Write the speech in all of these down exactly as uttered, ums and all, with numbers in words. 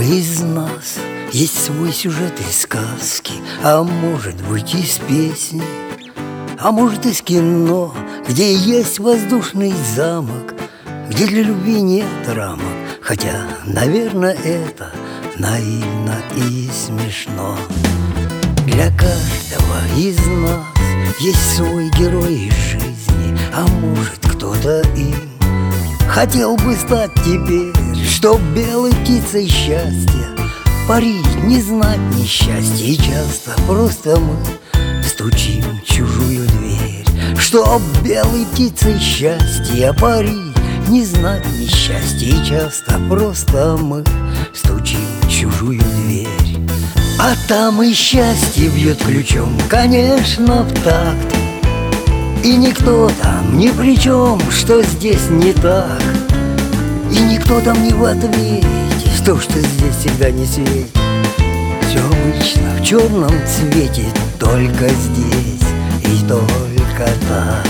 каждого из нас есть свой сюжет из сказки, а может быть из песни, а может из кино, где есть воздушный замок, где для любви нет рамок. Хотя, наверное, это наивно и смешно. Для каждого из нас есть свой герой из жизни, а может кто-то им хотел бы стать теперь, чтоб белой птицей счастья парить, не знать несчастья. И часто просто мы стучим в чужую дверь, чтоб белой птицей счастья парить, не знать несчастья. И часто просто мы стучим в чужую дверь, а там и счастье бьет ключом, конечно, в такт. И никто там ни при чем, что здесь не так. И никто там не в ответе, то, что здесь всегда не светит. Все обычно в черном цвете, только здесь и только так.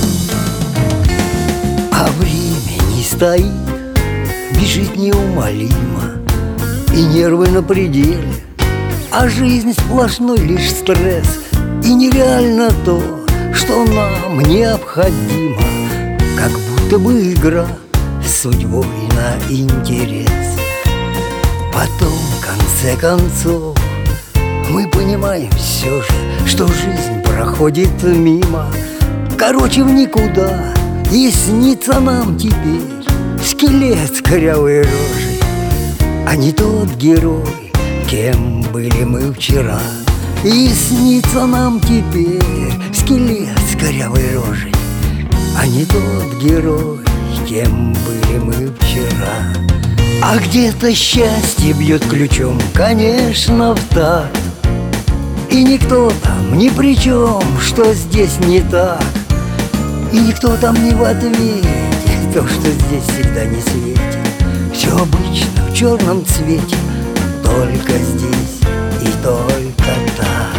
А время не стоит, бежит неумолимо, и нервы на пределе, а жизнь сплошной лишь стресс. И нереально то, что нам необходимо, как будто бы игра с судьбой на интерес. Потом, в конце концов, мы понимаем все же, что жизнь проходит мимо, короче, в никуда. И снится нам теперь скелет с корявой рожей, а не тот герой, кем были мы вчера. И снится нам теперь скелет с корявой рожей, а не тот герой, кем были мы вчера. А где-то счастье бьет ключом, конечно, в такт. И никто там ни при чем, что здесь не так. И никто там не в ответе, то, что здесь всегда не светит. Все обычно в черном цвете, только здесь и только так.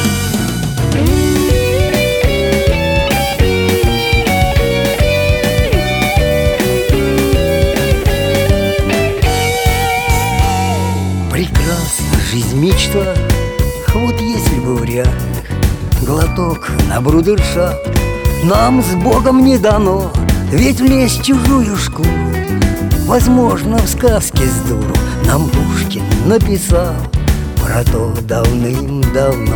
Прекрасна жизнь, мечта, вот если бы в реальных глоток на брудершафт нам с Богом не дано, ведь влезть в чужую шкуру возможно в сказке с дуру. Нам Пушкин написал про то давным-давно.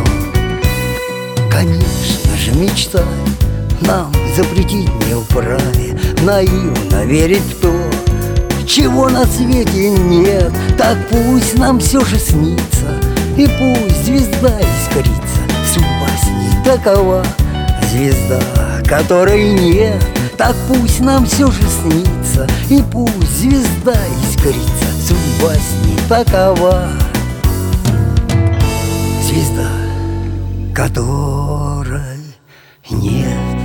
Конечно же, мечтать нам запретить не вправе, наивно верить в то, чего на свете нет. Так пусть нам все же снится, и пусть звезда искрится. Судьба с ней такова, звезда, которой нет. Так пусть нам все же снится, и пусть звезда искрится. Судьба с ней такова, звезда, которой нет.